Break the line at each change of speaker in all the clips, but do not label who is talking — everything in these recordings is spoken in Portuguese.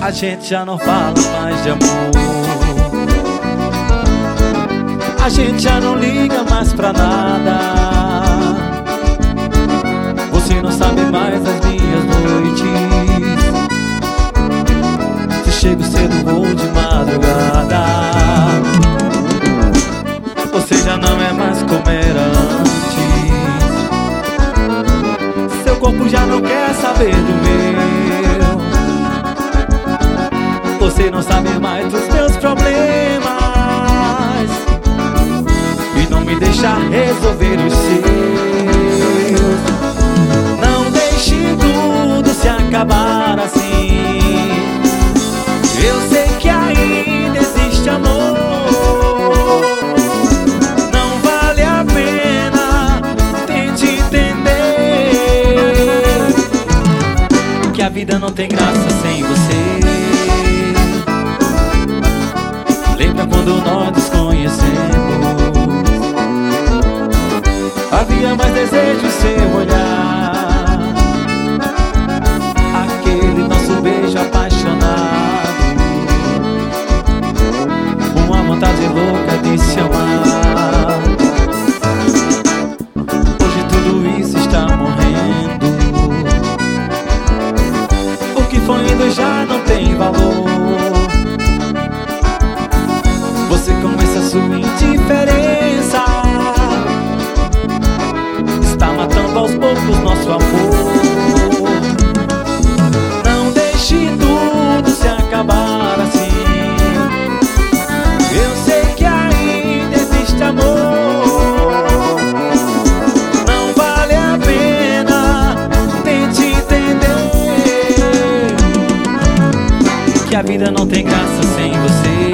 A gente já não fala mais de amor, a gente já não liga mais pra nada. Você não sabe mais das minhas noites, se chego cedo vou de madrugada. Você já não é mais como era antes, seu corpo já não quer saber do meu. Você não sabe mais dos meus problemas e não me deixa resolver os seus. Não deixe tudo se acabar assim. Eu sei que ainda existe amor. Não vale a pena, tente entender que a vida não tem graça sem você. Lembra quando nós nos conhecemos? Havia mais desejo em seu olhar, aquele nosso beijo apaixonado, uma vontade louca de se amar. Hoje tudo isso está morrendo, o que foi indo já não tem valor. Você com essa sua indiferença está matando aos poucos nosso amor. Não deixe tudo se acabar assim. Eu sei que ainda existe amor. Não vale a pena, tente entender que a vida não tem graça sem você.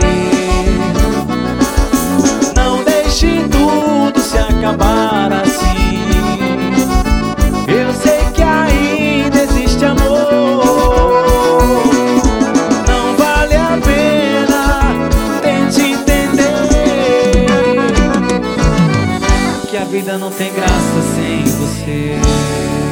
Tudo se acabar assim. Eu sei que ainda existe amor. Não vale a pena, tente entender que a vida não tem graça sem você.